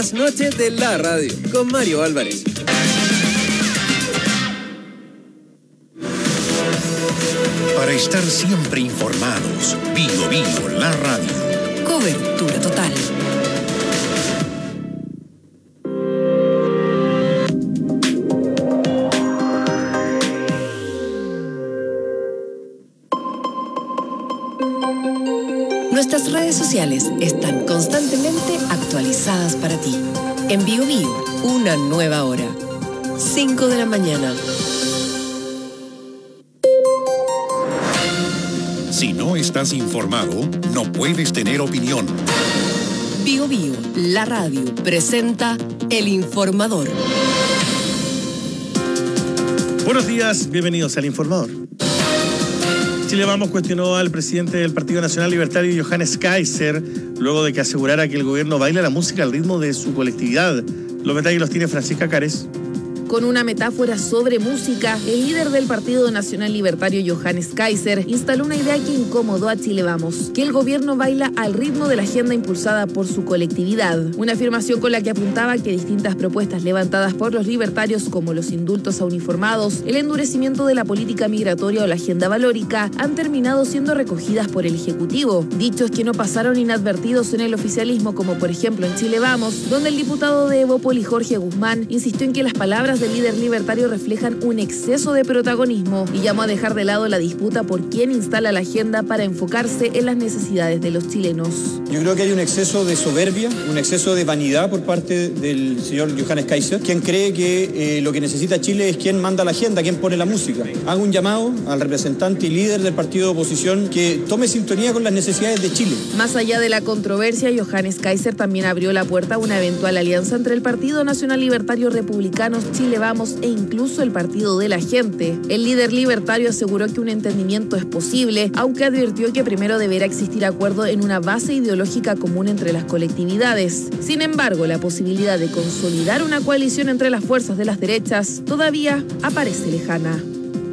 Las noches de la radio con Mario Álvarez. Para estar siempre informados, Bio la radio. Cobertura total. Nuestras redes sociales están constantemente actualizadas para ti. En Bio, una nueva hora. 5 de la mañana. Si no estás informado, no puedes tener opinión. Bio, la radio, presenta El Informador. Buenos días, bienvenidos al Informador. Chile Vamos cuestionó al presidente del Partido Nacional Libertario, Johannes Kaiser, luego de que asegurara que el gobierno baila la música al ritmo de su colectividad. Los detalles los tiene Francisca Cares. Con una metáfora sobre música, el líder del Partido Nacional Libertario, Johannes Kaiser, instaló una idea que incomodó a Chile Vamos, que el gobierno baila al ritmo de la agenda impulsada por su colectividad. Una afirmación con la que apuntaba que distintas propuestas levantadas por los libertarios, como los indultos a uniformados, el endurecimiento de la política migratoria o la agenda valórica, han terminado siendo recogidas por el Ejecutivo. Dichos que no pasaron inadvertidos en el oficialismo, como por ejemplo en Chile Vamos, donde el diputado de Evópoli, Jorge Guzmán, insistió en que las palabras del líder libertario reflejan un exceso de protagonismo y llamó a dejar de lado la disputa por quién instala la agenda para enfocarse en las necesidades de los chilenos. Yo creo que hay un exceso de soberbia, un exceso de vanidad por parte del señor Johannes Kaiser, quien cree que lo que necesita Chile es quien manda la agenda, quien pone la música. Hago un llamado al representante y líder del partido de oposición que tome sintonía con las necesidades de Chile. Más allá de la controversia, Johannes Kaiser también abrió la puerta a una eventual alianza entre el Partido Nacional Libertario Republicanos, Chile Vamos e incluso el Partido de la Gente. El líder libertario aseguró que un entendimiento es posible, aunque advirtió que primero deberá existir acuerdo en una base ideológica común entre las colectividades. Sin embargo, la posibilidad de consolidar una coalición entre las fuerzas de las derechas todavía aparece lejana.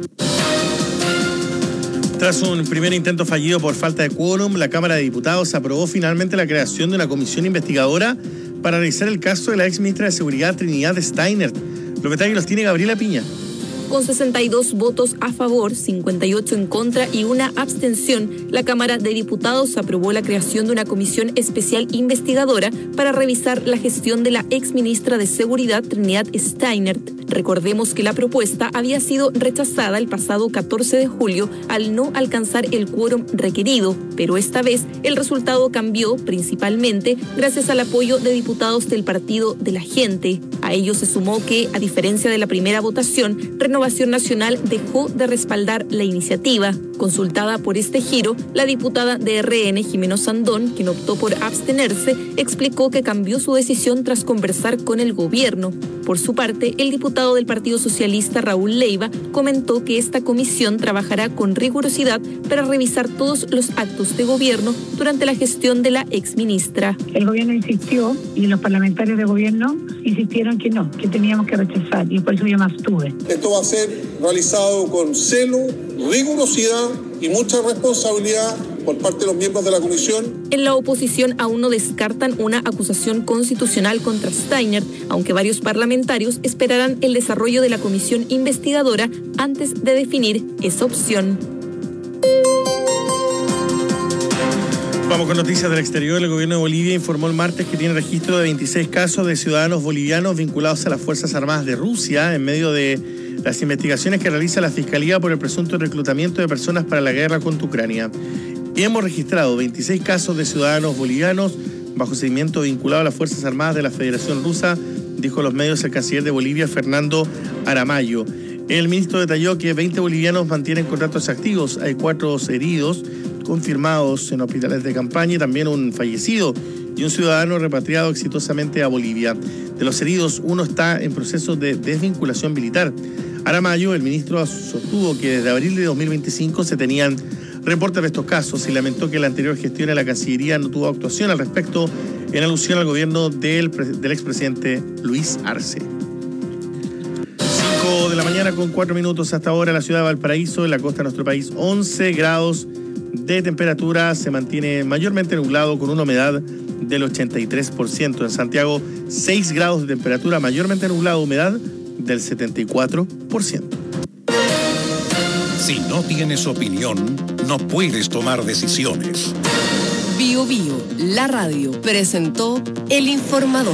Tras un primer intento fallido por falta de quórum, la Cámara de Diputados aprobó finalmente la creación de una comisión investigadora para revisar el caso de la exministra de Seguridad Trinidad Steiner. Los detalles los tiene Gabriela Piña. Con 62 votos a favor, 58 en contra y una abstención, la Cámara de Diputados aprobó la creación de una comisión especial investigadora para revisar la gestión de la exministra de Seguridad Trinidad Steiner. Recordemos que la propuesta había sido rechazada el pasado 14 de julio al no alcanzar el quórum requerido, pero esta vez el resultado cambió principalmente gracias al apoyo de diputados del Partido de la Gente. A ello se sumó que, a diferencia de la primera votación, Renovación Nacional dejó de respaldar la iniciativa. Consultada por este giro, la diputada de RN, Jimeno Sandón, quien optó por abstenerse, explicó que cambió su decisión tras conversar con el gobierno. Por su parte, el diputado del Partido Socialista, Raúl Leiva, comentó que esta comisión trabajará con rigurosidad para revisar todos los actos de gobierno durante la gestión de la exministra. El gobierno insistió y los parlamentarios de gobierno insistieron que no, que teníamos que rechazar, y por eso yo me abstuve. Esto va a ser realizado con celo, rigurosidad y mucha responsabilidad por parte de los miembros de la comisión. En la oposición aún no descartan una acusación constitucional contra Steiner, aunque varios parlamentarios esperarán el desarrollo de la comisión investigadora antes de definir esa opción. Vamos con noticias del exterior. El gobierno de Bolivia informó el martes que tiene registro de 26 casos de ciudadanos bolivianos vinculados a las Fuerzas Armadas de Rusia en medio de las investigaciones que realiza la Fiscalía por el presunto reclutamiento de personas para la guerra contra Ucrania. Y hemos registrado 26 casos de ciudadanos bolivianos bajo seguimiento vinculado a las Fuerzas Armadas de la Federación Rusa, dijo a los medios el canciller de Bolivia, Fernando Aramayo. El ministro detalló que 20 bolivianos mantienen contratos activos. Hay 4 heridos confirmados en hospitales de campaña y también un fallecido y un ciudadano repatriado exitosamente a Bolivia. De los heridos, uno está en proceso de desvinculación militar. Aramayo, el ministro, sostuvo que desde abril de 2025 se tenían reportes de estos casos y lamentó que la anterior gestión de la Cancillería no tuvo actuación al respecto en alusión al gobierno del expresidente Luis Arce. 5 de la mañana con 4 minutos hasta ahora, la ciudad de Valparaíso, en la costa de nuestro país, 11 grados de temperatura, se mantiene mayormente nublado con una humedad del 83%. En Santiago, 6 grados de temperatura, mayormente nublado, humedad del 74%. Si no tienes opinión, no puedes tomar decisiones. Bio Bio, la radio, presentó El Informador.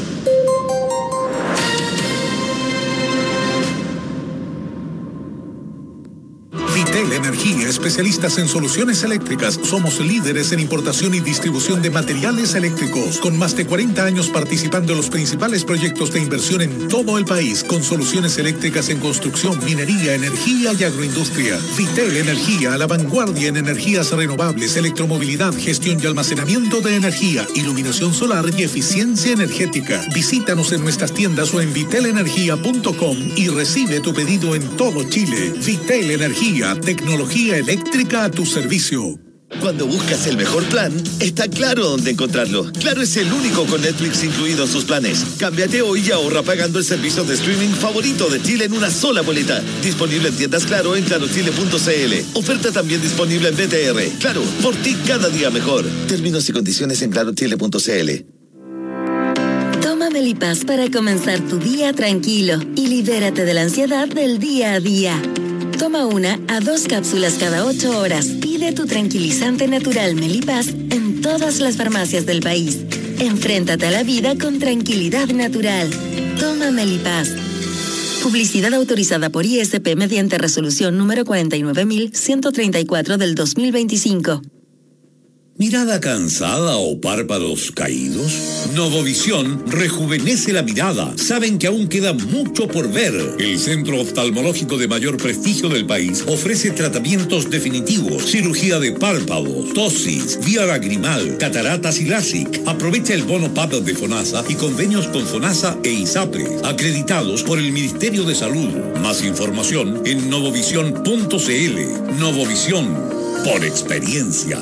Vitel Energía, especialistas en soluciones eléctricas. Somos líderes en importación y distribución de materiales eléctricos, con más de 40 años participando en los principales proyectos de inversión en todo el país, con soluciones eléctricas en construcción, minería, energía y agroindustria. Vitel Energía, a la vanguardia en energías renovables, electromovilidad, gestión y almacenamiento de energía, iluminación solar y eficiencia energética. Visítanos en nuestras tiendas o en vitelenergia.com y recibe tu pedido en todo Chile. Vitel Energía, tecnología eléctrica a tu servicio. Cuando buscas el mejor plan, está Claro dónde encontrarlo. Claro es el único con Netflix incluido en sus planes. Cámbiate hoy y ahorra pagando el servicio de streaming favorito de Chile en una sola boleta. Disponible en tiendas Claro en clarochile.cl. Oferta también disponible en BTR. Claro, por ti cada día mejor. Términos y condiciones en clarochile.cl. Toma Melipaz para comenzar tu día tranquilo y libérate de la ansiedad del día a día. Toma 1 a 2 cápsulas cada 8 horas. Pide tu tranquilizante natural Melipaz en todas las farmacias del país. Enfréntate a la vida con tranquilidad natural. Toma Melipaz. Publicidad autorizada por ISP mediante resolución número 49.134 del 2025. ¿Mirada cansada o párpados caídos? Novovisión rejuvenece la mirada. Saben que aún queda mucho por ver. El centro oftalmológico de mayor prestigio del país ofrece tratamientos definitivos, cirugía de párpados, tosis, vía lagrimal, cataratas y LASIK. Aprovecha el bono PAP de FONASA y convenios con FONASA e ISAPRE, acreditados por el Ministerio de Salud. Más información en novovisión.cl. Novovisión, por experiencia.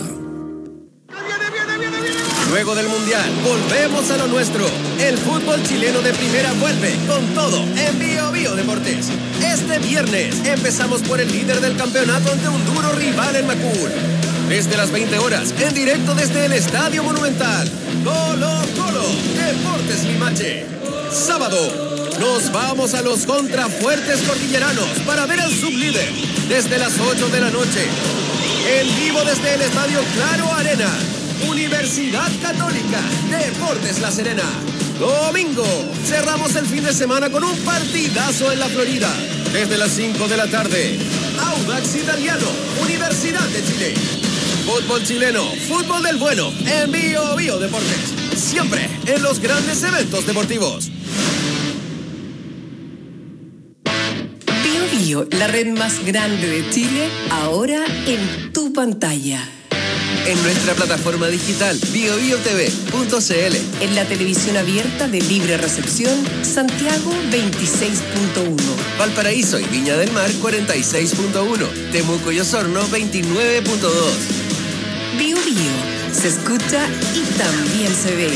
Luego del Mundial, volvemos a lo nuestro. El fútbol chileno de primera vuelve con todo en Bio Bio Deportes. Este viernes empezamos por el líder del campeonato ante un duro rival en Macul. Desde las 20 horas, en directo desde el Estadio Monumental. Colo Colo, Deportes Limache. Sábado, nos vamos a los contrafuertes cordilleranos para ver al sublíder desde las 8 de la noche. En vivo desde el Estadio Claro Arena. Universidad Católica, Deportes La Serena. Domingo, cerramos el fin de semana con un partidazo en la Florida. Desde las 5 de la tarde, Audax Italiano, Universidad de Chile. Fútbol chileno, fútbol del bueno, en Bio Bio Deportes. Siempre en los grandes eventos deportivos. Bio Bio, la red más grande de Chile, ahora en tu pantalla. En nuestra plataforma digital biobiotv.cl. En la televisión abierta de libre recepción, Santiago 26.1. Valparaíso y Viña del Mar 46.1. Temuco y Osorno 29.2. Bio Bio, se escucha y también se ve.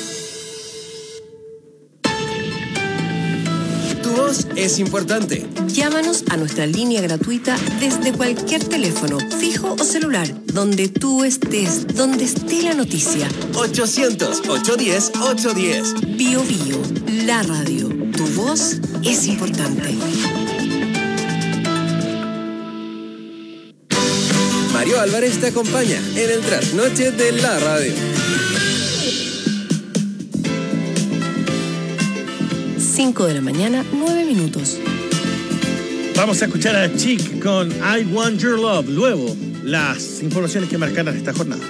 Tu voz es importante. Llámanos a nuestra línea gratuita desde cualquier teléfono, fijo o celular, donde tú estés, donde esté la noticia. 800-810-810. Bio Bio, la radio. Tu voz es importante. Mario Álvarez te acompaña en el trasnoche de la radio. 5 de la mañana, 9 minutos. Vamos a escuchar a Chic con I Want Your Love. Luego, las informaciones que marcaron esta jornada.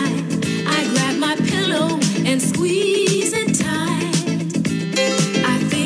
I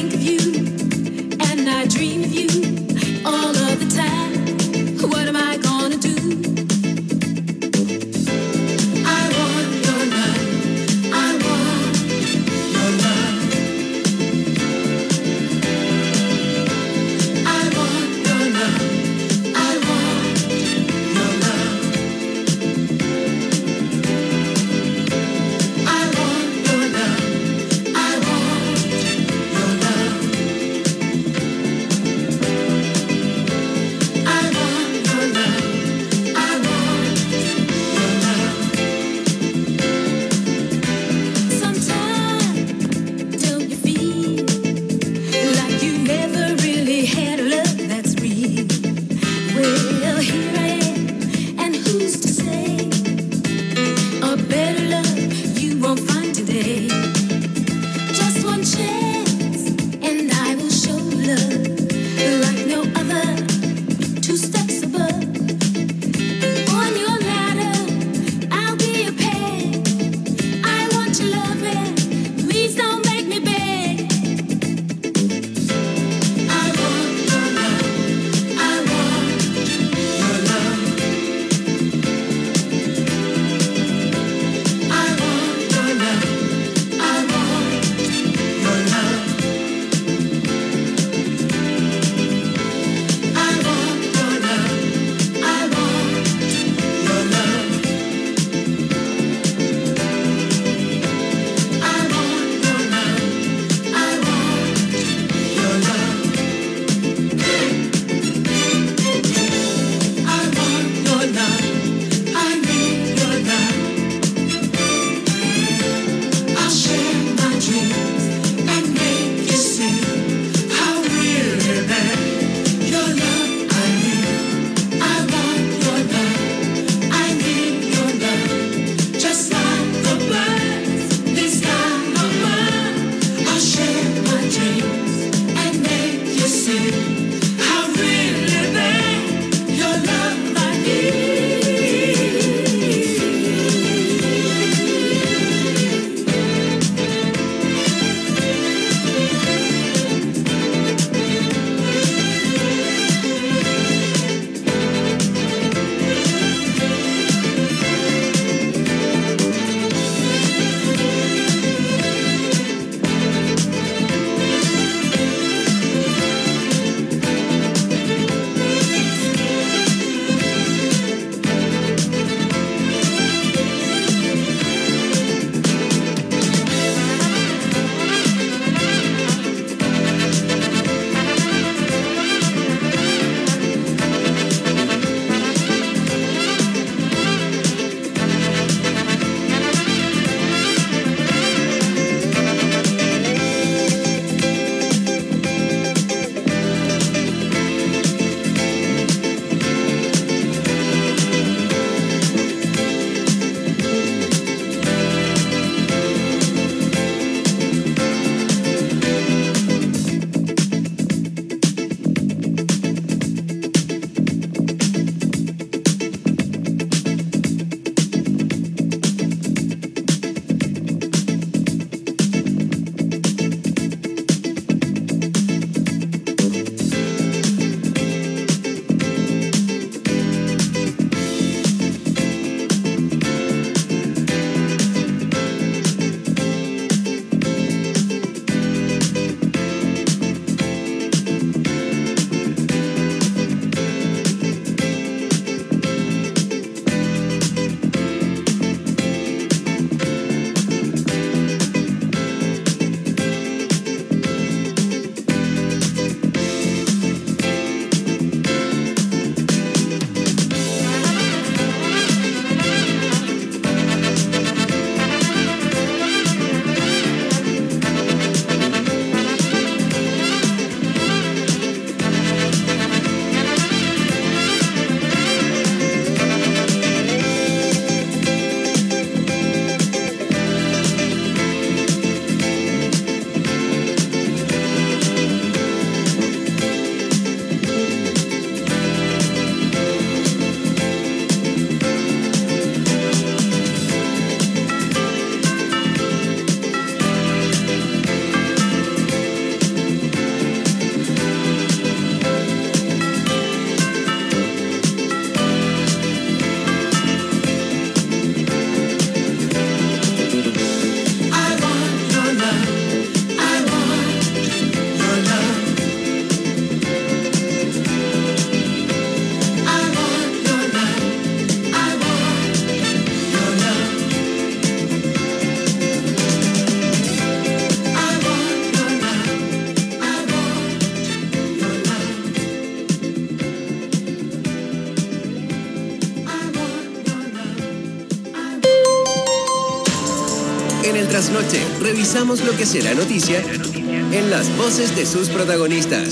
En el Trasnoche, revisamos lo que será noticia en las voces de sus protagonistas.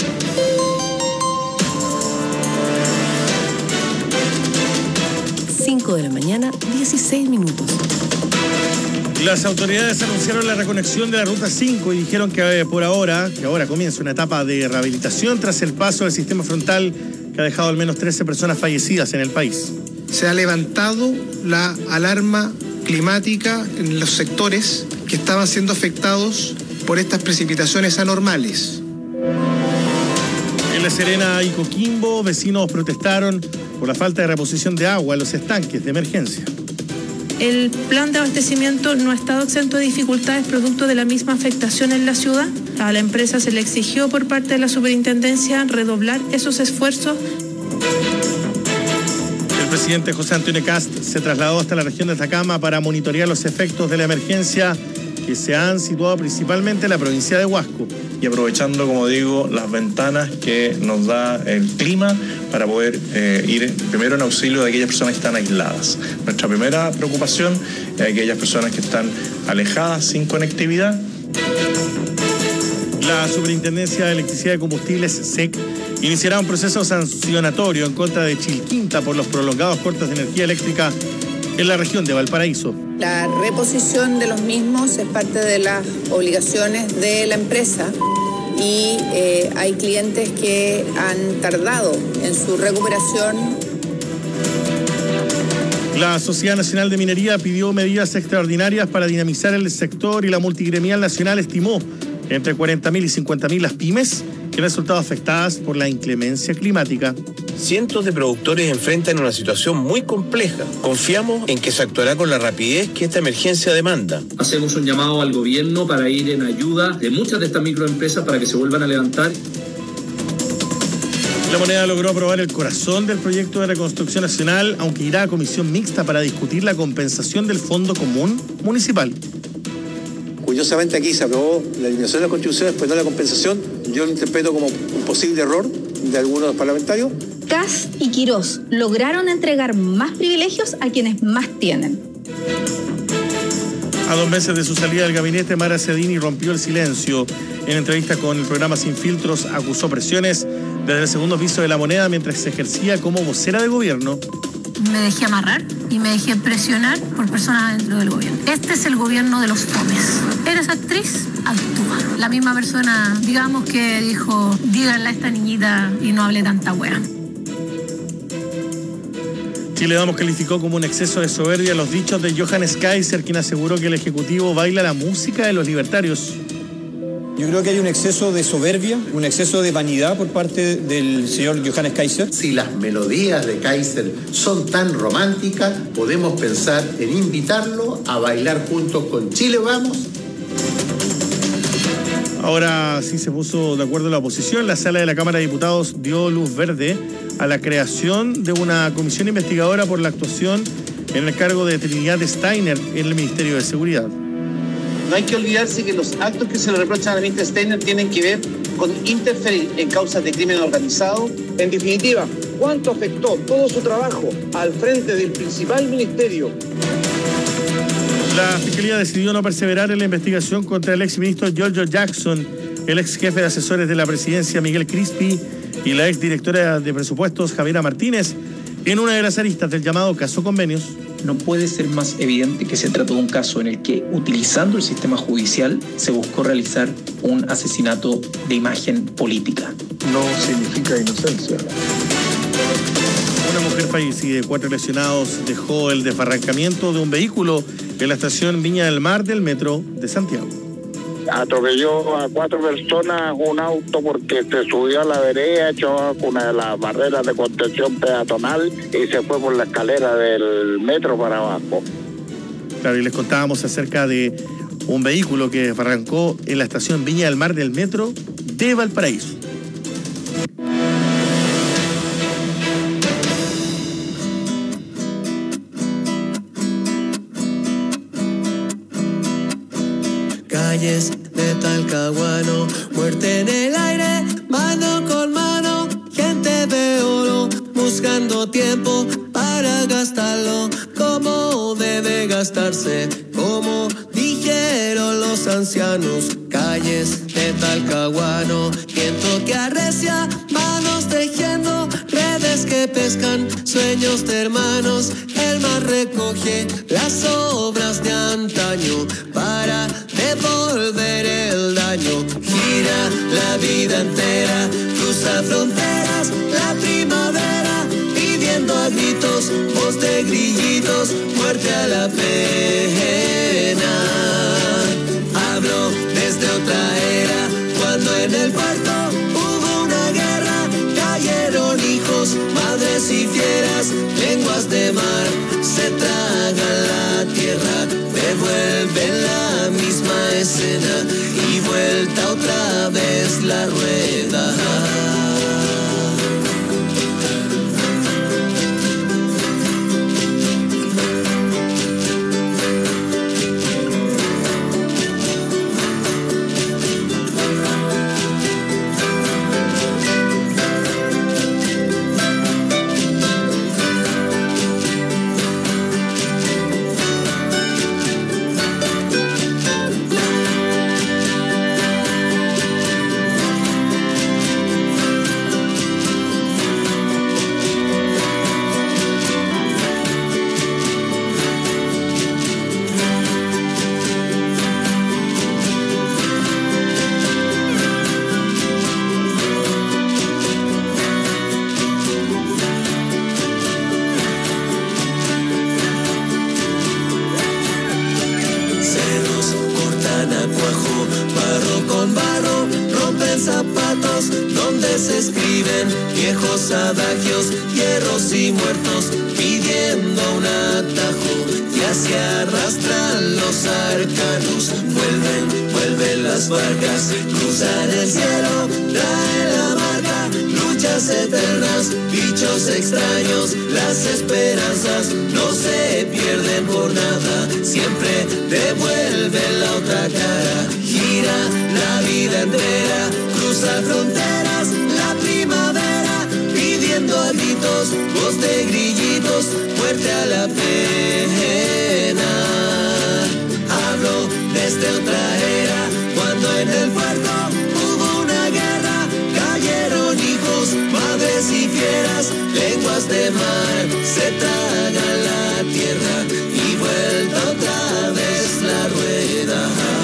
De la mañana, 16 minutos. Las autoridades anunciaron la reconexión de la Ruta 5 y dijeron que por ahora comienza una etapa de rehabilitación tras el paso del sistema frontal que ha dejado al menos 13 personas fallecidas en el país. Se ha levantado la alarma climática en los sectores que estaban siendo afectados por estas precipitaciones anormales. En La Serena y Coquimbo, vecinos protestaron por la falta de reposición de agua en los estanques de emergencia. El plan de abastecimiento no ha estado exento de dificultades producto de la misma afectación en la ciudad. A la empresa se le exigió por parte de la superintendencia redoblar esos esfuerzos. El presidente José Antonio Kast se trasladó hasta la región de Atacama para monitorear los efectos de la emergencia que se han situado principalmente en la provincia de Huasco. Y aprovechando, como digo, las ventanas que nos da el clima para poder ir primero en auxilio de aquellas personas que están aisladas. Nuestra primera preocupación es aquellas personas que están alejadas, sin conectividad. La Superintendencia de Electricidad y Combustibles, SEC, iniciará un proceso sancionatorio en contra de Chilquinta por los prolongados cortes de energía eléctrica en la región de Valparaíso. La reposición de los mismos es parte de las obligaciones de la empresa y hay clientes que han tardado en su recuperación. La Sociedad Nacional de Minería pidió medidas extraordinarias para dinamizar el sector y la multigremial nacional estimó entre 40.000 y 50.000 las pymes que han resultado afectadas por la inclemencia climática. Cientos de productores enfrentan una situación muy compleja. Confiamos en que se actuará con la rapidez que esta emergencia demanda. Hacemos un llamado al gobierno para ir en ayuda de muchas de estas microempresas para que se vuelvan a levantar. La Moneda logró aprobar el corazón del proyecto de reconstrucción nacional, aunque irá a comisión mixta para discutir la compensación del Fondo Común Municipal. Curiosamente aquí se aprobó la eliminación de las contribuciones, pero no la compensación. Yo lo interpreto como un posible error de algunos parlamentarios. Kast y Quirós lograron entregar más privilegios a quienes más tienen. A 2 meses de su salida del gabinete, Mara Cedini rompió el silencio. En entrevista con el programa Sin Filtros, acusó presiones desde el segundo piso de La Moneda mientras se ejercía como vocera de gobierno. Me dejé amarrar y me dejé presionar por personas dentro del gobierno. Este es el gobierno de los fomes. ¿Eres actriz? Actúa. La misma persona, digamos, que dijo, díganle a esta niñita y no hable tanta wea. Chile Vamos calificó como un exceso de soberbia los dichos de Johannes Kaiser, quien aseguró que el Ejecutivo baila la música de los libertarios. Yo creo que hay un exceso de soberbia, un exceso de vanidad por parte del señor Johannes Kaiser. Si las melodías de Kaiser son tan románticas, podemos pensar en invitarlo a bailar juntos con Chile Vamos. Ahora sí se puso de acuerdo la oposición. La sala de la Cámara de Diputados dio luz verde a la creación de una comisión investigadora por la actuación en el cargo de Trinidad Steiner en el Ministerio de Seguridad. No hay que olvidarse que los actos que se le reprochan a la ministra Steiner tienen que ver con interferir en causas de crimen organizado. En definitiva, ¿cuánto afectó todo su trabajo al frente del principal ministerio? La Fiscalía decidió no perseverar en la investigación contra el exministro Giorgio Jackson, el ex jefe de asesores de la presidencia Miguel Crispi y la exdirectora de presupuestos Javiera Martínez en una de las aristas del llamado caso Convenios. No puede ser más evidente que se trató de un caso en el que, utilizando el sistema judicial, se buscó realizar un asesinato de imagen política. No significa inocencia. Una mujer fallecida y 4 lesionados dejó el desbarrancamiento de un vehículo en la estación Viña del Mar del metro de Santiago. Atropelló a 4 personas un auto porque se subió a la vereda, echó una de las barreras de contención peatonal y se fue por la escalera del metro para abajo. Claro, y les contábamos acerca de un vehículo que arrancó en la estación Viña del Mar del metro de Valparaíso. Calles de Talcahuano, muerte en el aire, mano con mano, gente de oro, buscando tiempo para gastarlo, como debe gastarse, como dije huyeron los ancianos, calles de Talcahuano, viento que arrecia, manos tejiendo redes que pescan, sueños de hermanos, el mar recoge las obras de antaño para devolver el daño. Gira la vida entera, cruza fronteras, la primavera, pidiendo a gritos, voz de grillitos, muerte a la pena. Hablo desde otra era, cuando en el puerto hubo una guerra, cayeron hijos, madres y fieras, lenguas de mar, se tragan la tierra, devuelven la misma escena y vuelta otra vez la rueda. Viejos adagios, hierros y muertos, pidiendo un atajo, ya se arrastran los arcanos, vuelven las barcas, cruzan el cielo, traen la marca, luchas eternas, bichos extraños, las esperanzas no se pierden por nada, siempre devuelven la otra cara, gira la vida entera, cruza fronteras, la primavera, pidiendo a gritos, voz de grillitos, muerte a la pena. Hablo desde otra era, cuando en el puerto hubo una guerra, cayeron hijos, madres y fieras, lenguas de mar, se tragan la tierra y vuelta otra vez la rueda.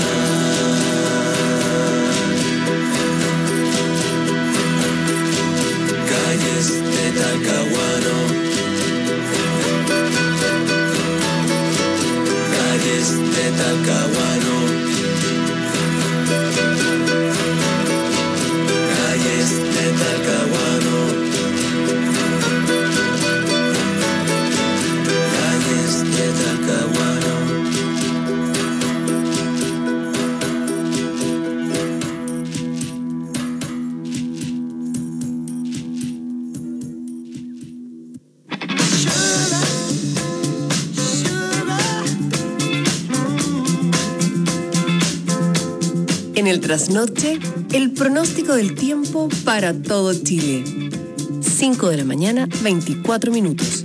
Calles de Talcahuano, calles de Talcahuano, calles de Talcahuano, calles de Talcahuano. En el trasnoche, el pronóstico del tiempo para todo Chile. 5 de la mañana, 24 minutos.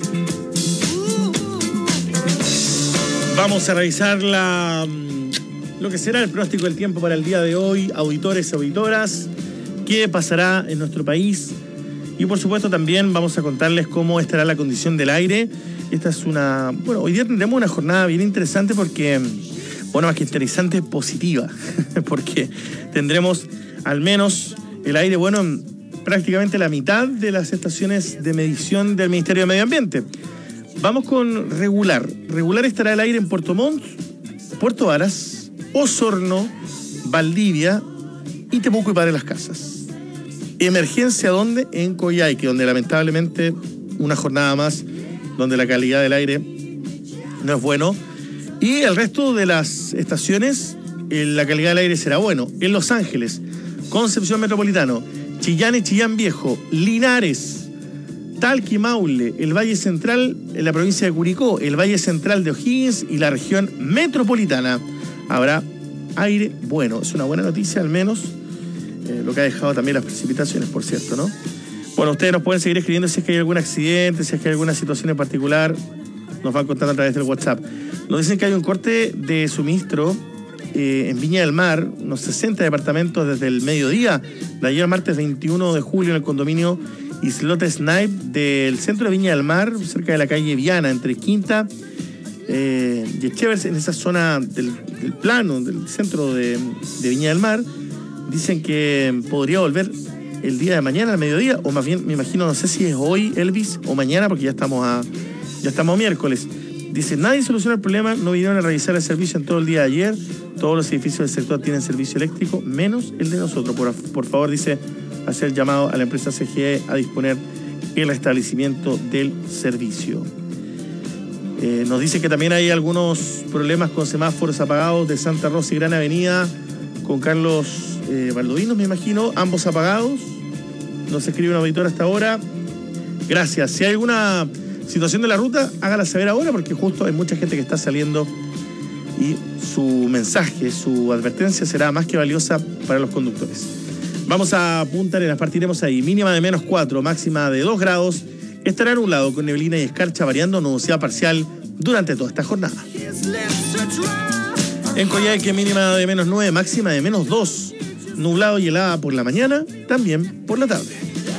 Vamos a revisar lo que será el pronóstico del tiempo para el día de hoy, auditores y auditoras, qué pasará en nuestro país y por supuesto también vamos a contarles cómo estará la condición del aire. Esta es hoy día tendremos una jornada bien interesante porque, más que interesante, positiva, porque tendremos al menos el aire en prácticamente la mitad de las estaciones de medición del Ministerio de Medio Ambiente. Vamos con regular. Regular estará el aire en Puerto Montt, Puerto Varas, Osorno, Valdivia y Temuco y Padre Las Casas. Emergencia, ¿dónde? En Coyhaique, donde lamentablemente una jornada más donde la calidad del aire no es bueno. Y el resto de las estaciones, la calidad del aire será bueno. En Los Ángeles, Concepción Metropolitano, Chillán y Chillán Viejo, Linares, Talca y Maule, el Valle Central en la provincia de Curicó, el Valle Central de O'Higgins y la región metropolitana. Habrá aire bueno. Es una buena noticia, al menos, lo que ha dejado también las precipitaciones, por cierto, ¿no? Bueno, ustedes nos pueden seguir escribiendo si es que hay algún accidente, si es que hay alguna situación en particular. Nos van contando a través del WhatsApp. Nos dicen que hay un corte de suministro en Viña del Mar, unos 60 departamentos desde el mediodía de ayer martes 21 de julio en el condominio Islote Snipe del centro de Viña del Mar, cerca de la calle Viana, entre Quinta y Echevers, en esa zona del plano, del centro de Viña del Mar. Dicen que podría volver el día de mañana al mediodía, o más bien, me imagino, no sé si es hoy, Elvis, o mañana, porque ya estamos a miércoles. Dice, nadie soluciona el problema, no vinieron a revisar el servicio en todo el día de ayer. Todos los edificios del sector tienen servicio eléctrico, menos el de nosotros. Por favor, dice, hacer el llamado a la empresa CGE a disponer el restablecimiento del servicio. Nos dice que también hay algunos problemas con semáforos apagados de Santa Rosa y Gran Avenida, con Carlos Valdovinos, me imagino, ambos apagados. Nos escribe un auditor hasta ahora. Gracias. Si hay alguna situación de la ruta, hágala saber ahora, porque justo hay mucha gente que está saliendo y su mensaje, su advertencia será más que valiosa para los conductores. Vamos a Punta Arenas, partiremos ahí. Mínima de -4, máxima de 2 grados. Estará nublado con neblina y escarcha, variando nubosidad parcial durante toda esta jornada. En Coyhaique, mínima de -9, máxima de -2. Nublado y helada por la mañana, también por la tarde.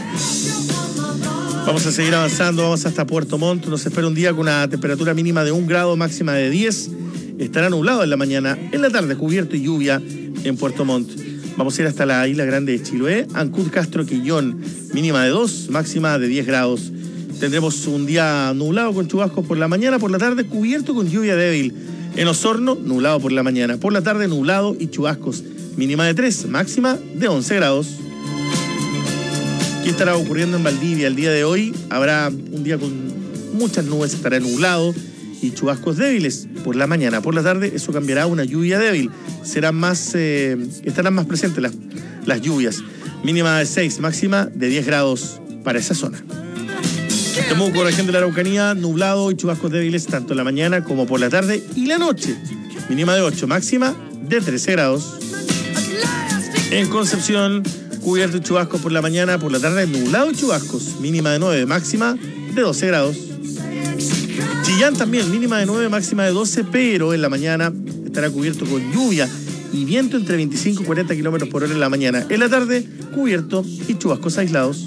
Vamos a seguir avanzando, vamos hasta Puerto Montt. Nos espera un día con una temperatura mínima de 1 grado, máxima de 10. Estará nublado en la mañana, en la tarde cubierto y lluvia en Puerto Montt. Vamos a ir hasta la isla grande de Chiloé, Ancud, Castro, Quillón, mínima de 2, máxima de 10 grados. Tendremos un día nublado con chubascos por la mañana, por la tarde cubierto con lluvia débil. En Osorno, nublado por la mañana, por la tarde nublado y chubascos, mínima de 3, máxima de 11 grados. ¿Qué estará ocurriendo en Valdivia? El día de hoy habrá un día con muchas nubes, estará nublado y chubascos débiles por la mañana. Por la tarde eso cambiará a una lluvia débil. Estarán más presentes las lluvias. Mínima de 6, máxima de 10 grados para esa zona. Temuco, región de la Araucanía, nublado y chubascos débiles tanto en la mañana como por la tarde y la noche. Mínima de 8, máxima de 13 grados. En Concepción, cubierto y chubascos por la mañana, por la tarde nublado y chubascos. Mínima de 9, máxima de 12 grados. Chillán también, mínima de 9, máxima de 12, pero en la mañana estará cubierto con lluvia y viento entre 25 y 40 kilómetros por hora en la mañana. En la tarde, cubierto y chubascos aislados.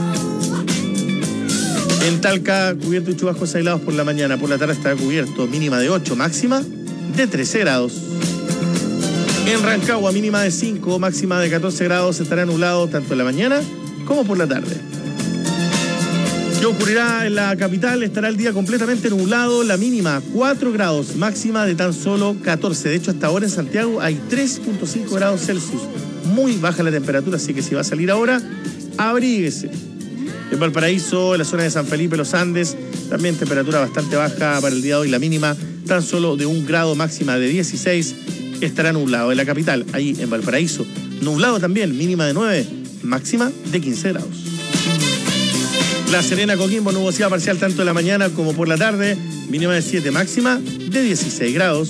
En Talca, cubierto y chubascos aislados por la mañana. Por la tarde estará cubierto, mínima de 8, máxima de 13 grados. En Rancagua, mínima de 5, máxima de 14 grados. Estará nublado tanto en la mañana como por la tarde. ¿Qué ocurrirá en la capital? Estará el día completamente nublado. La mínima 4 grados, máxima de tan solo 14. De hecho, hasta ahora en Santiago hay 3.5 grados Celsius. Muy baja la temperatura, así que si va a salir ahora, abríguese. En Valparaíso, en la zona de San Felipe, los Andes, también temperatura bastante baja para el día de hoy. La mínima tan solo de 1 grado, máxima de 16. Estará nublado. En la capital, ahí en Valparaíso, nublado también, mínima de 9, máxima de 15 grados. La Serena, Coquimbo, nubosidad parcial tanto en la mañana como por la tarde, mínima de 7, máxima de 16 grados.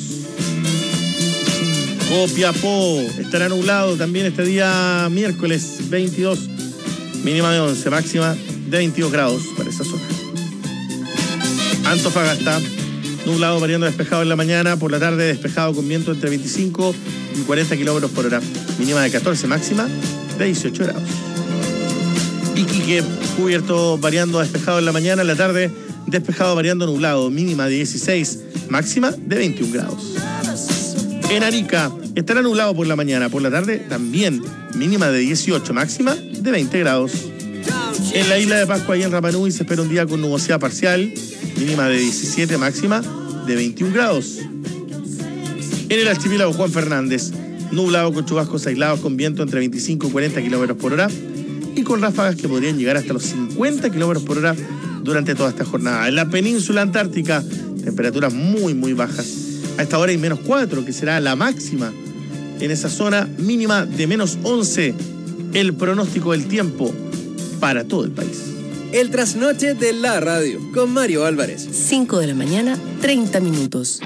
Copiapó, estará nublado también este día miércoles 22, mínima de 11, máxima de 22 grados para esa zona. Antofagasta, nublado variando despejado en la mañana, por la tarde despejado con viento entre 25 y 40 kilómetros por hora, mínima de 14, máxima de 18 grados. Iquique, cubierto variando despejado en la mañana, en la tarde despejado variando nublado, mínima de 16, máxima de 21 grados. En Arica, estará nublado por la mañana, por la tarde también, mínima de 18, máxima de 20 grados. En la isla de Pascua y en Rapa Nui se espera un día con nubosidad parcial, mínima de 17, máxima de 21 grados. En el archipiélago Juan Fernández, nublado con chubascos aislados con viento entre 25 y 40 kilómetros por hora y con ráfagas que podrían llegar hasta los 50 kilómetros por hora durante toda esta jornada. En la península antártica, temperaturas muy, muy bajas. A esta hora hay -4, que será la máxima en esa zona, mínima de -11. El pronóstico del tiempo para todo el país. El trasnoche de la radio, con Mario Álvarez. 5 de la mañana, 30 minutos.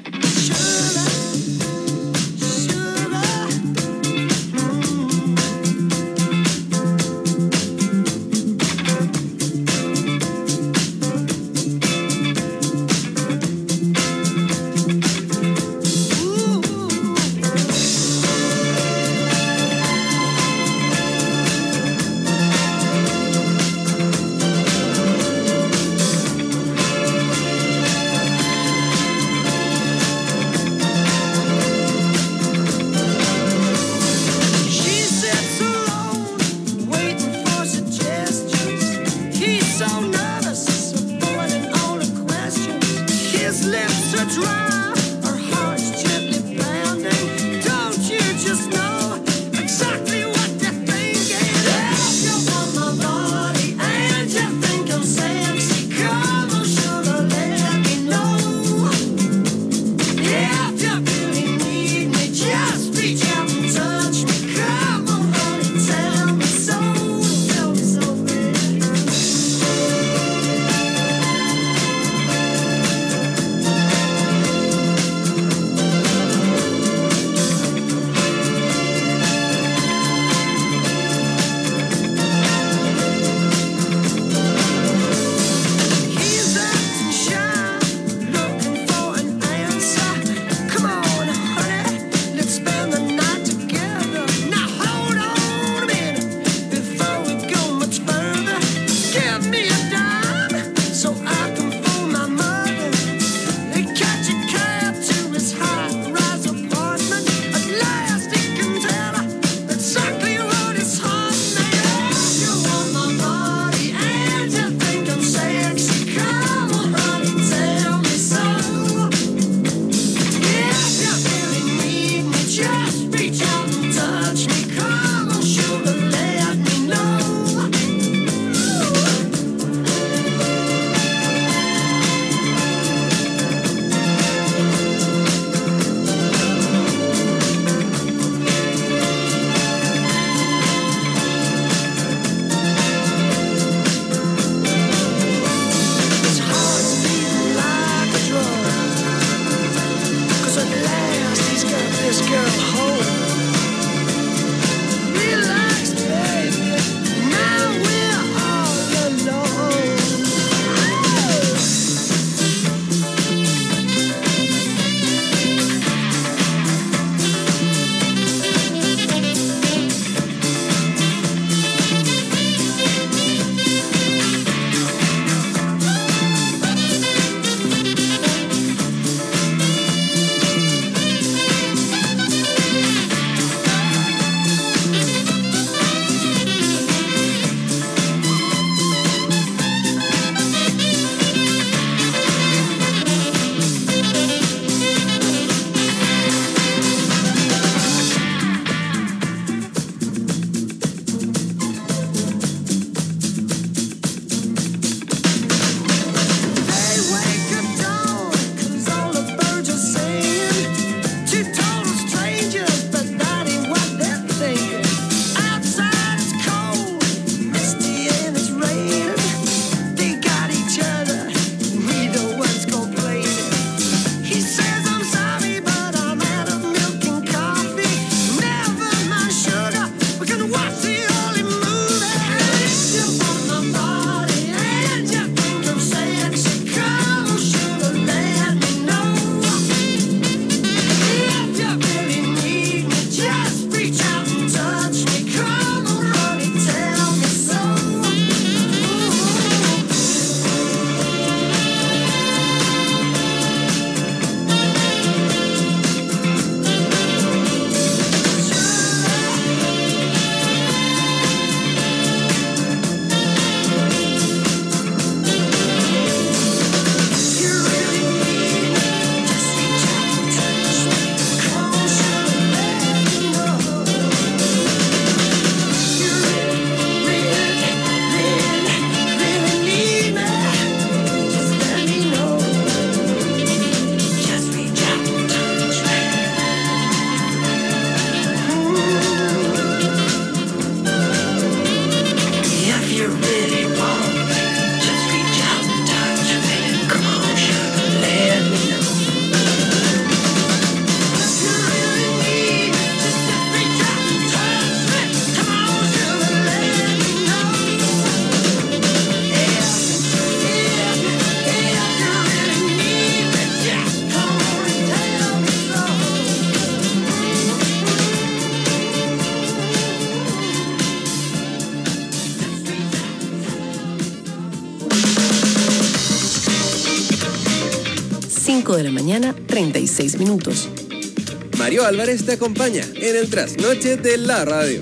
5 de la mañana, 36 minutos. Mario Álvarez te acompaña en el trasnoche de la radio.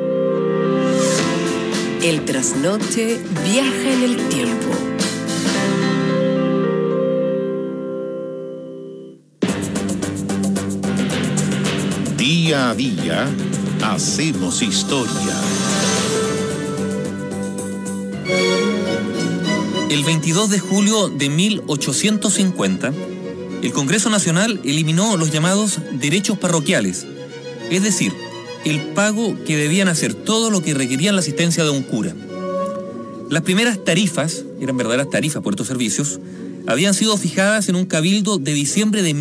El trasnoche viaja en el tiempo. Día a día hacemos historia. El 22 de julio de 1850, el Congreso Nacional eliminó los llamados derechos parroquiales, es decir, el pago que debían hacer todo lo que requerían la asistencia de un cura. Las primeras tarifas, eran verdaderas tarifas por estos servicios, habían sido fijadas en un cabildo de diciembre de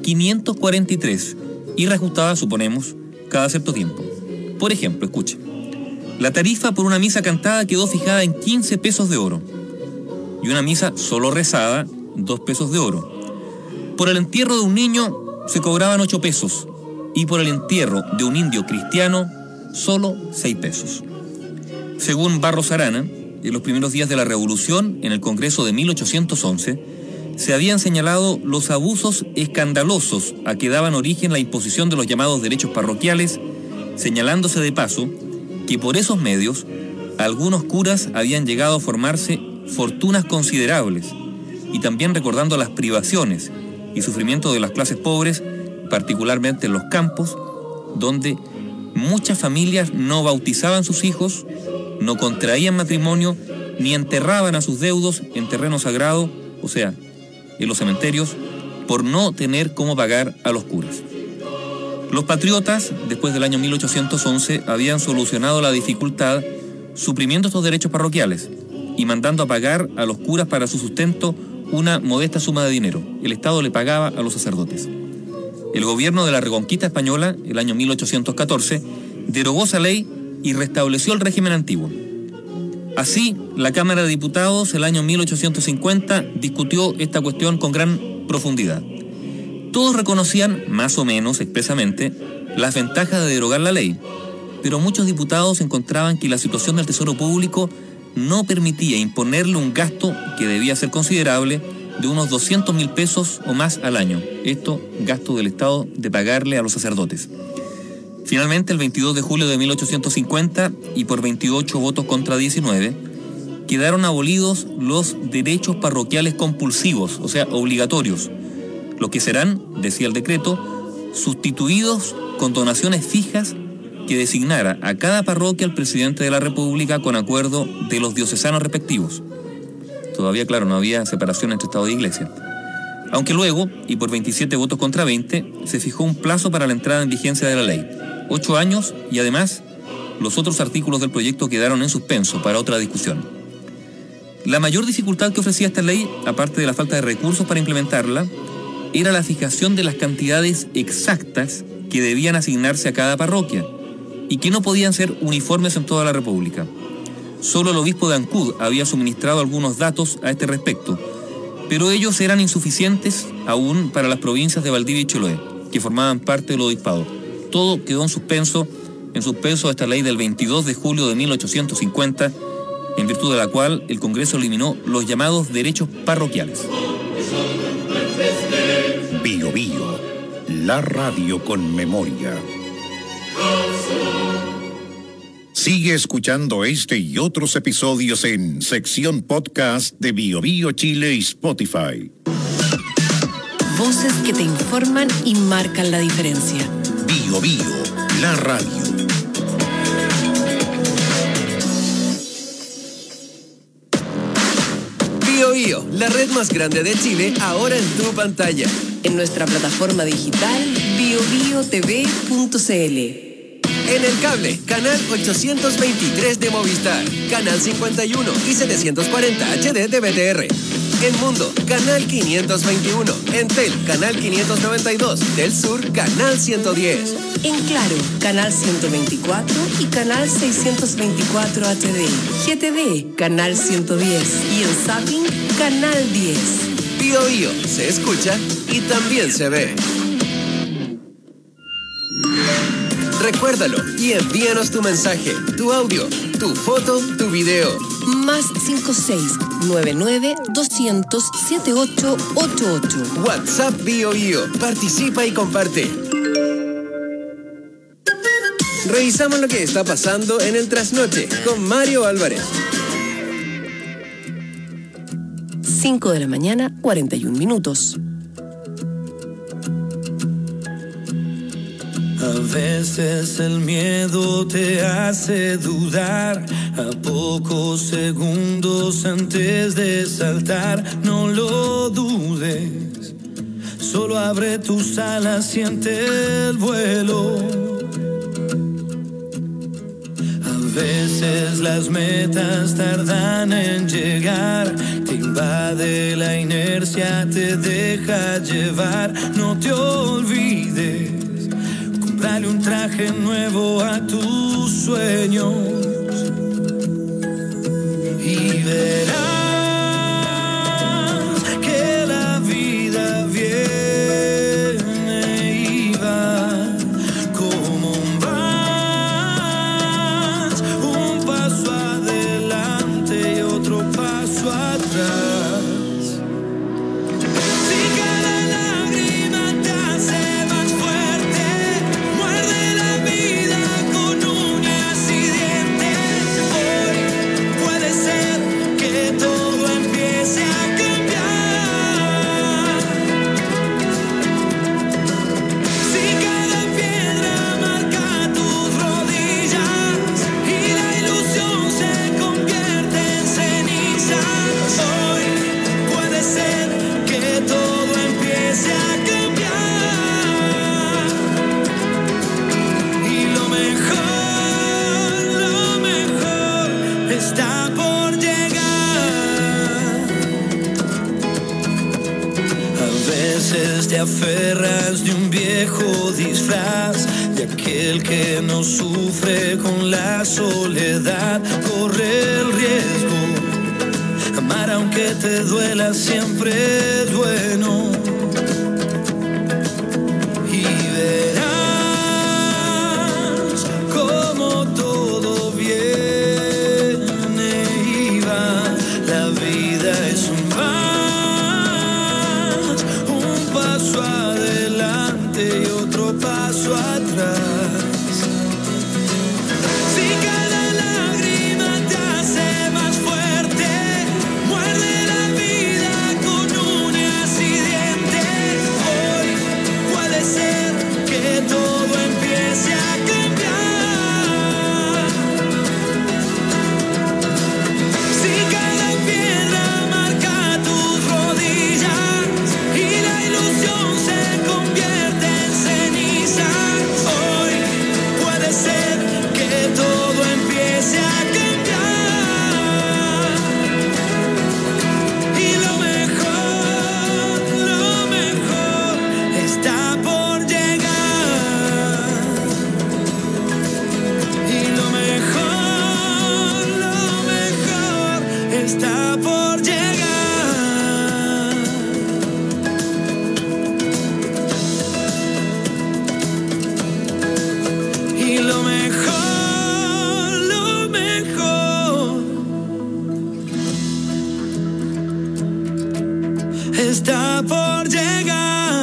1543 y reajustadas, suponemos, cada cierto tiempo. Por ejemplo, escuche, la tarifa por una misa cantada quedó fijada en 15 pesos de oro y una misa solo rezada, 2 pesos de oro. Por el entierro de un niño se cobraban 8 pesos y por el entierro de un indio cristiano solo 6 pesos. Según Barros Arana, en los primeros días de la Revolución, en el Congreso de 1811, se habían señalado los abusos escandalosos a que daban origen la imposición de los llamados derechos parroquiales, señalándose de paso que por esos medios algunos curas habían llegado a formarse fortunas considerables, y también recordando las privaciones y sufrimiento de las clases pobres, particularmente en los campos, donde muchas familias no bautizaban sus hijos, no contraían matrimonio, ni enterraban a sus deudos en terreno sagrado, o sea, en los cementerios, por no tener cómo pagar a los curas. Los patriotas, después del año 1811, habían solucionado la dificultad suprimiendo estos derechos parroquiales y mandando a pagar a los curas para su sustento una modesta suma de dinero. El Estado le pagaba a los sacerdotes. El gobierno de la Reconquista Española, el año 1814, derogó esa ley y restableció el régimen antiguo. Así, la Cámara de Diputados, el año 1850, discutió esta cuestión con gran profundidad. Todos reconocían, más o menos expresamente, las ventajas de derogar la ley, pero muchos diputados encontraban que la situación del Tesoro Público no permitía imponerle un gasto que debía ser considerable de unos 200.000 pesos o más al año. Esto, gasto del Estado de pagarle a los sacerdotes. Finalmente, el 22 de julio de 1850, y por 28 votos contra 19, quedaron abolidos los derechos parroquiales compulsivos, o sea, obligatorios, los que serán, decía el decreto, sustituidos con donaciones fijas que designara a cada parroquia el presidente de la República con acuerdo de los diocesanos respectivos. Todavía, claro, no había separación entre Estado e Iglesia. Aunque luego, y por 27 votos contra 20, se fijó un plazo para la entrada en vigencia de la ley, 8 años, y además los otros artículos del proyecto quedaron en suspenso para otra discusión. La mayor dificultad que ofrecía esta ley, aparte de la falta de recursos para implementarla, era la fijación de las cantidades exactas que debían asignarse a cada parroquia y que no podían ser uniformes en toda la República. Solo el obispo de Ancud había suministrado algunos datos a este respecto, pero ellos eran insuficientes aún para las provincias de Valdivia y Chiloé, que formaban parte del obispado. Todo quedó en suspenso esta ley del 22 de julio de 1850, en virtud de la cual el Congreso eliminó los llamados derechos parroquiales. Bio Bio, la radio con memoria. Sigue escuchando este y otros episodios en sección podcast de Bio Bio Chile y Spotify. Voces que te informan y marcan la diferencia. Bio Bio, la radio. Bio Bio, la red más grande de Chile, ahora en tu pantalla. En nuestra plataforma digital biobiotv.cl. En el cable, canal 823 de Movistar, canal 51 y 740 HD de BTR. En Mundo, canal 521. En Tel, canal 592. Del Sur, canal 110. En Claro, canal 124 y canal 624 HD. GTV, canal 110. Y en Zapping, canal 10. Bio Bio, se escucha y también se ve. Recuérdalo y envíanos tu mensaje, tu audio, tu foto, tu video. Más 56-99-200-7888. WhatsApp Bio Bio. Participa y comparte. Revisamos lo que está pasando en el trasnoche con Mario Álvarez. 5 de la mañana, 41 minutos. A veces el miedo te hace dudar, a pocos segundos antes de saltar. No lo dudes, solo abre tus alas, siente el vuelo. A veces las metas tardan en llegar, te invade la inercia, te deja llevar. No te olvides, dale un traje nuevo a tus sueños y verás que la vida viene y va como un vals, un paso adelante y otro paso atrás. Te aferras de un viejo disfraz, de aquel que no sufre con la soledad. Corre el riesgo, amar aunque te duela siempre es bueno. Y verás como todo viene y va, la vida es un paso adelante y otro paso atrás. Si cada lágrima te hace más fuerte, muerde la vida con uñas y dientes. Hoy puede ser que todo empiece a cambiar. Si cada piedra marca tus rodillas y la ilusión se convierte en ceniza, hoy puede ser que todo empiece a cambiar. Y lo mejor está por llegar. Y lo mejor está por llegar. Y lo mejor está por llegar.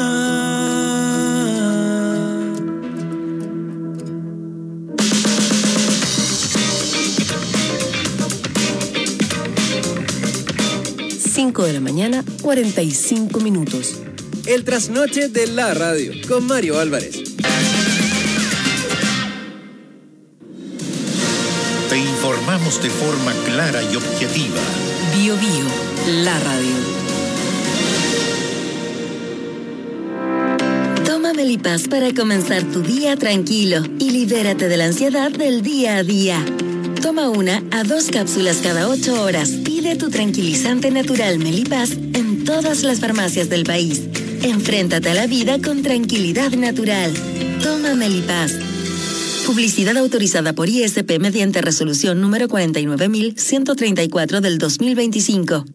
5 de la mañana, 45 minutos. El trasnoche de la radio con Mario Álvarez. Te informamos de forma clara y objetiva. Bio Bio, la radio. Toma Melipaz para comenzar tu día tranquilo y libérate de la ansiedad del día a día. Toma 1 a 2 cápsulas cada 8 horas. Pide tu tranquilizante natural Melipaz en todas las farmacias del país. Enfréntate a la vida con tranquilidad natural. Toma Melipaz. Publicidad autorizada por ISP mediante resolución número 49.134 del 2025.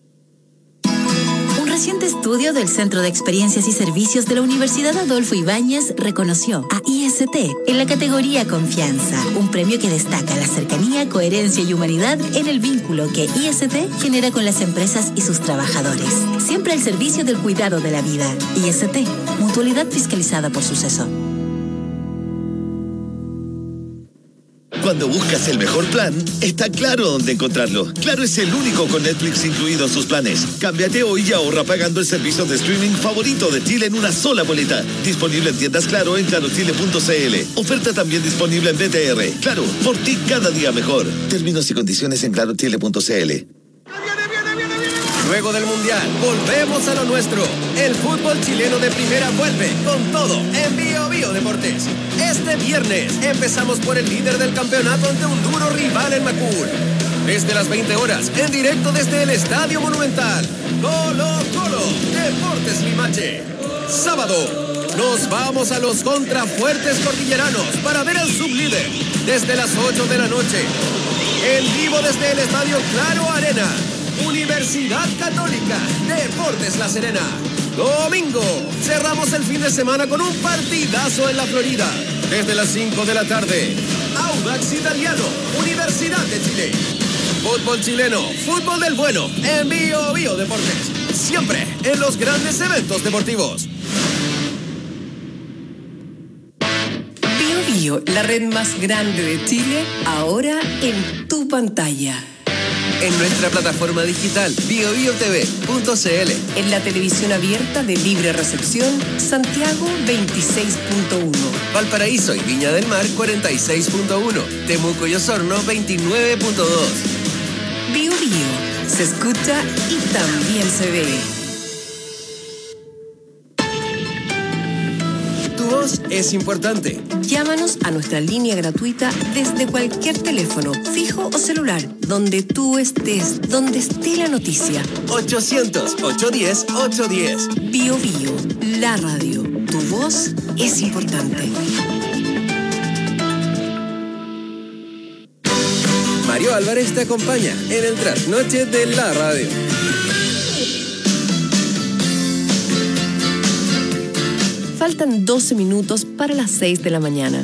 Un reciente estudio del Centro de Experiencias y Servicios de la Universidad Adolfo Ibáñez reconoció a IST en la categoría Confianza, un premio que destaca la cercanía, coherencia y humanidad en el vínculo que IST genera con las empresas y sus trabajadores. Siempre al servicio del cuidado de la vida. IST, mutualidad fiscalizada por Suceso. Cuando buscas el mejor plan, está Claro dónde encontrarlo. Claro es el único con Netflix incluido en sus planes. Cámbiate hoy y ahorra pagando el servicio de streaming favorito de Chile en una sola boleta. Disponible en tiendas Claro en clarochile.cl. Oferta también disponible en BTR. Claro, por ti cada día mejor. Términos y condiciones en clarochile.cl. Luego del Mundial, volvemos a lo nuestro. El fútbol chileno de primera vuelve con todo en Bio Deportes. Este viernes empezamos por el líder del campeonato ante un duro rival en Macul. Desde las 20 horas, en directo desde el Estadio Monumental. Colo-Colo, Deportes Limache. Sábado, nos vamos a los contrafuertes cordilleranos para ver al sublíder desde las 8 de la noche. En vivo desde el Estadio Claro Arena. Universidad Católica, Deportes La Serena. Domingo, cerramos el fin de semana con un partidazo en la Florida. Desde las 5 de la tarde, Audax Italiano, Universidad de Chile. Fútbol chileno, fútbol del bueno, en Bio Deportes. Siempre en los grandes eventos deportivos. Bio, la red más grande de Chile, ahora en tu pantalla. En nuestra plataforma digital biobiotv.cl. En la televisión abierta de libre recepción, Santiago 26.1. Valparaíso y Viña del Mar 46.1. Temuco y Osorno 29.2. Bio, se escucha y también se ve. Tu voz es importante. Llámanos a nuestra línea gratuita desde cualquier teléfono, fijo o celular, donde tú estés, donde esté la noticia. 800-810-810. Bio, la radio. Tu voz es importante. Mario Álvarez te acompaña en el trasnoche de la radio. Faltan 12 minutos para las 6 de la mañana.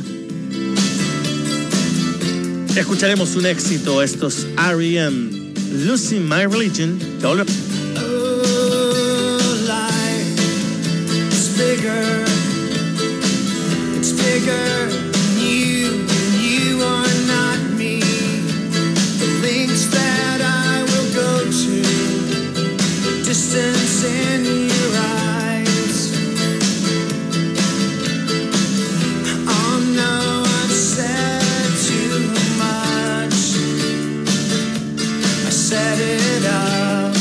Escucharemos un éxito, estos R.E.M. Losing My Religion. Oh, life is bigger. It's bigger than you are not me. The links that I will go to, the distance in your eyes. Set it up.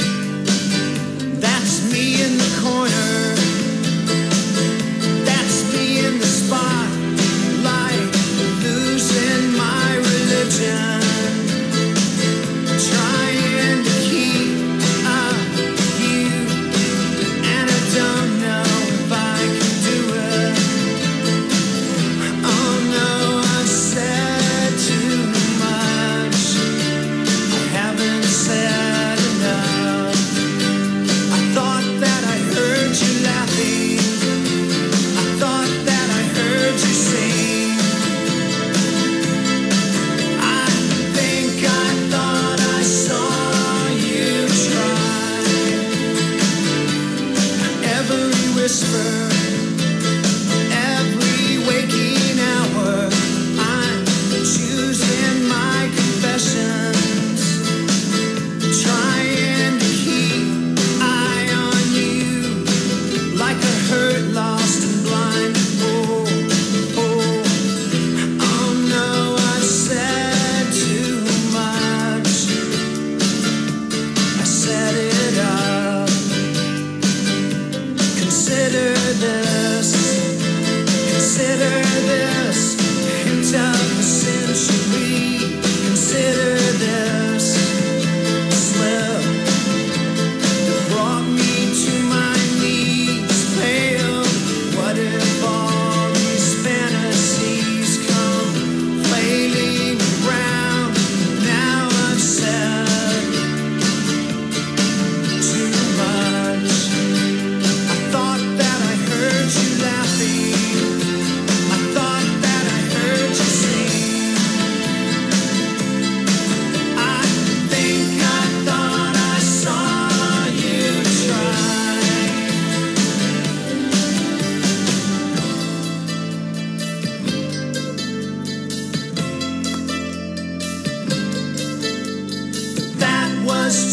That's me in the corner. That's me in the spot.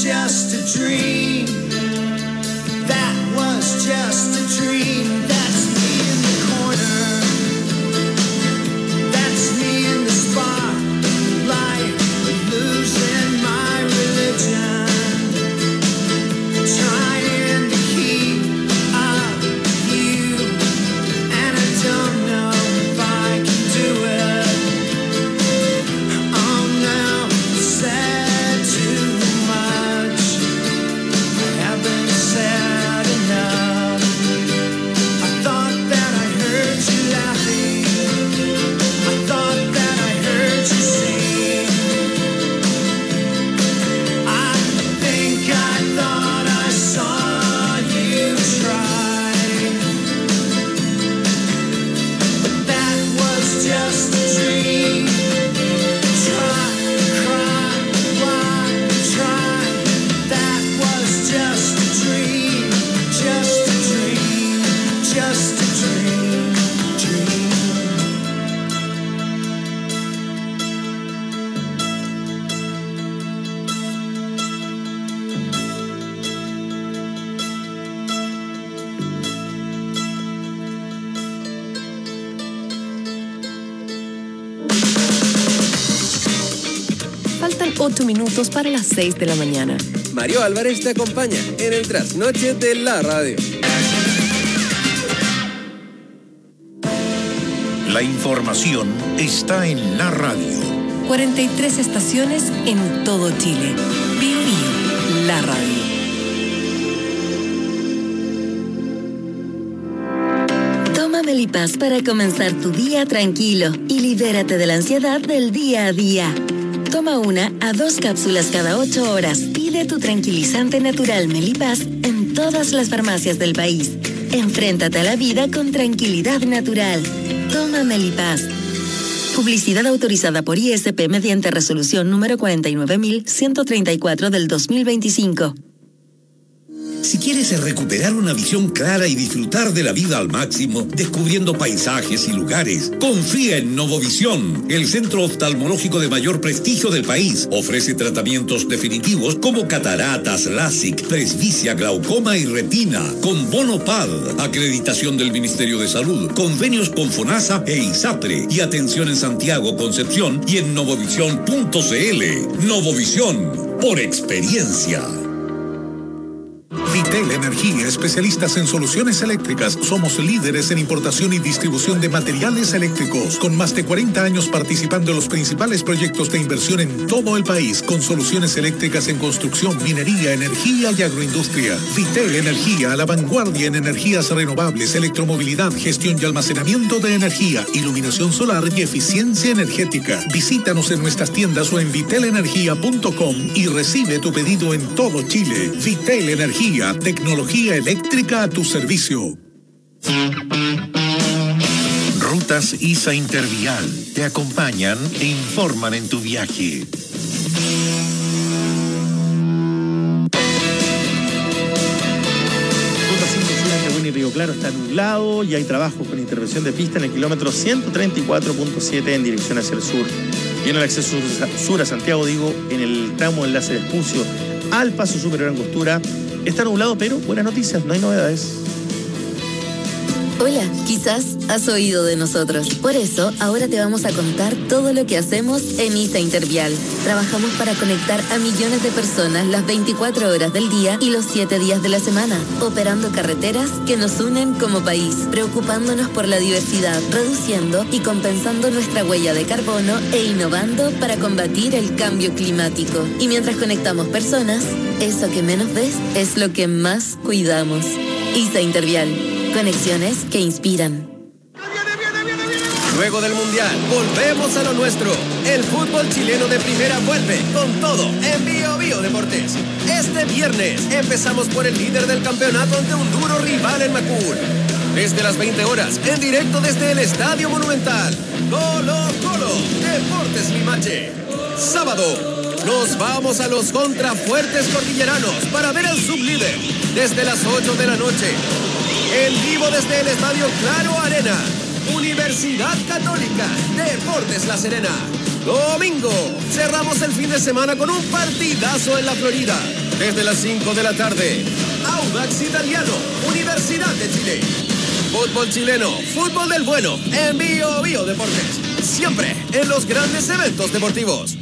just a dream. That was just a dream. That's me in the corner. That's me in the spotlight, losing my religion. Trying to keep up with you, and I don't know if I can do it. I'm now sad too much. I haven't said enough. I thought that I heard you laughing. I thought that I heard you sing. I think I thought I saw you try. But that was just a dream. Try, cry, why, try. That was just a dream. Just a dream. Just a dream. Dream. Faltan 8 minutos para las 6 de la mañana. Mario Álvarez te acompaña en el trasnoche de la radio. La información está en la radio. 43 estaciones en todo Chile. Bio Bio, la radio. Toma Melipaz para comenzar tu día tranquilo y libérate de la ansiedad del día a día. Toma 1 a 2 cápsulas cada 8 horas. Pide tu tranquilizante natural Melipaz en todas las farmacias del país. Enfréntate a la vida con tranquilidad natural. Toma Melipaz. Publicidad autorizada por ISP mediante resolución número 49.134 del 2025. Si quieres recuperar una visión clara y disfrutar de la vida al máximo, descubriendo paisajes y lugares, confía en Novovisión, el centro oftalmológico de mayor prestigio del país. Ofrece tratamientos definitivos como cataratas, LASIK, presbicia, glaucoma y retina, con bono PAD, acreditación del Ministerio de Salud, convenios con FONASA e ISAPRE, y atención en Santiago, Concepción y en novovisión.cl. Novovisión, por experiencia. Vitel Energía, especialistas en soluciones eléctricas. Somos líderes en importación y distribución de materiales eléctricos, con más de 40 años participando en los principales proyectos de inversión en todo el país, con soluciones eléctricas en construcción, minería, energía y agroindustria. Vitel Energía, a la vanguardia en energías renovables, electromovilidad, gestión y almacenamiento de energía, iluminación solar y eficiencia energética. Visítanos en nuestras tiendas o en vitelenergia.com y recibe tu pedido en todo Chile. Vitel Energía, tecnología eléctrica a tu servicio. Rutas ISA Intervial te acompañan e informan en tu viaje. Ruta 5 Sur entre Buin y Río Claro está nublado y hay trabajos con intervención de pista en el kilómetro 134.7 en dirección hacia el sur. Y en el acceso sur a Santiago, en el tramo enlace de Espucio al Paso Superior Angostura, está nublado, pero buenas noticias, no hay novedades. Hola, quizás has oído de nosotros. Por eso, ahora te vamos a contar todo lo que hacemos en ISA Intervial. Trabajamos para conectar a millones de personas las 24 horas del día y los 7 días de la semana, operando carreteras que nos unen como país, preocupándonos por la diversidad, reduciendo y compensando nuestra huella de carbono e innovando para combatir el cambio climático. Y mientras conectamos personas, eso que menos ves es lo que más cuidamos. ISA Intervial. Conexiones que inspiran. Luego del Mundial, volvemos a lo nuestro. El fútbol chileno de primera vuelve con todo en Bio Bio Deportes. Este viernes empezamos por el líder del campeonato ante un duro rival en Macul. Desde las 20 horas, en directo desde el Estadio Monumental. Colo Colo, Deportes Limache. Sábado, nos vamos a los contrafuertes cordilleranos para ver al sublíder desde las 8 de la noche. En vivo desde el Estadio Claro Arena. Universidad Católica, Deportes La Serena. Domingo, cerramos el fin de semana con un partidazo en la Florida. Desde las 5 de la tarde, Audax Italiano, Universidad de Chile. Fútbol chileno, fútbol del bueno, en Bio Deportes. Siempre en los grandes eventos deportivos.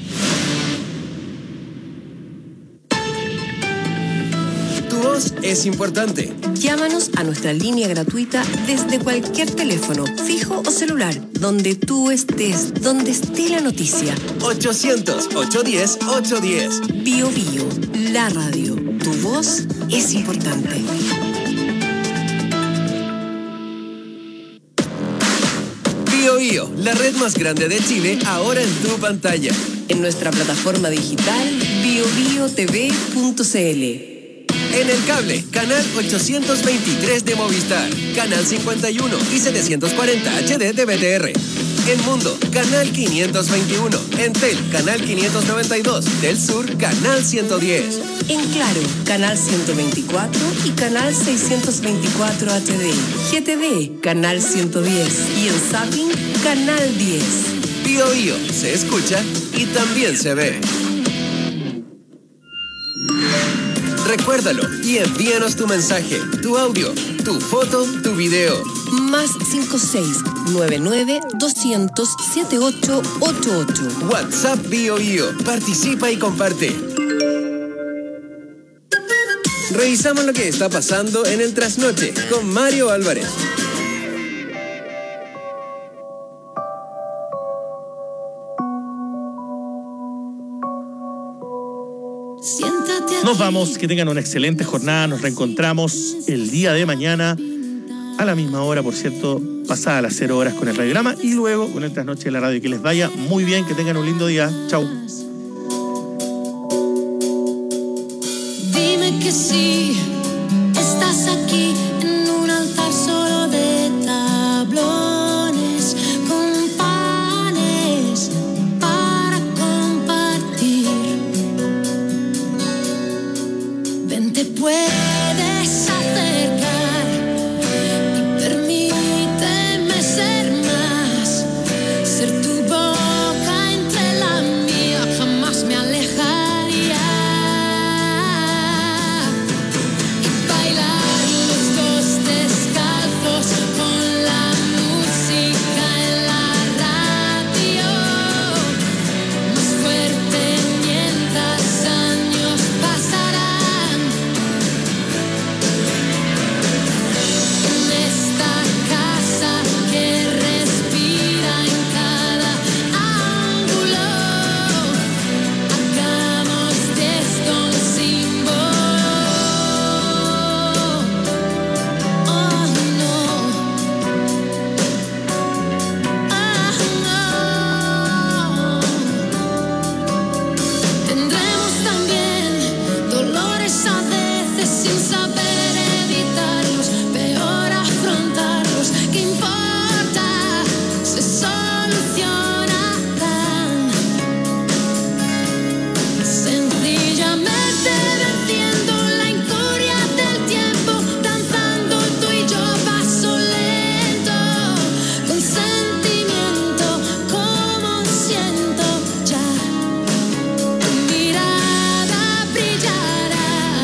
Tu voz es importante. Llámanos a nuestra línea gratuita desde cualquier teléfono, fijo o celular, donde tú estés, donde esté la noticia. 800-810-810. Bio, la radio. Tu voz es importante. Bio, la red más grande de Chile, ahora en tu pantalla. En nuestra plataforma digital biobiotv.cl. En el cable, canal 823 de Movistar, canal 51 y 740 HD de BTR. En Mundo, canal 521. En Tel, canal 592. Del Sur, canal 110. En Claro, canal 124 y canal 624 HD. GTV, canal 110. Y en Zapping, canal 10. Bio, se escucha y también se ve. Recuérdalo y envíanos tu mensaje, tu audio, tu foto, tu video. Más 56-99-200-7888. WhatsApp Bio. Participa y comparte. Revisamos lo que está pasando en el trasnoche con Mario Álvarez. Nos vamos, que tengan una excelente jornada. Nos reencontramos el día de mañana a la misma hora, por cierto, pasada las 0 horas con el radiograma y luego con el trasnoche de la radio. Que les vaya muy bien, que tengan un lindo día. Chau. Dime que sí, estás aquí en un altar solo de tablones con panes para compartir. Ven, te puedes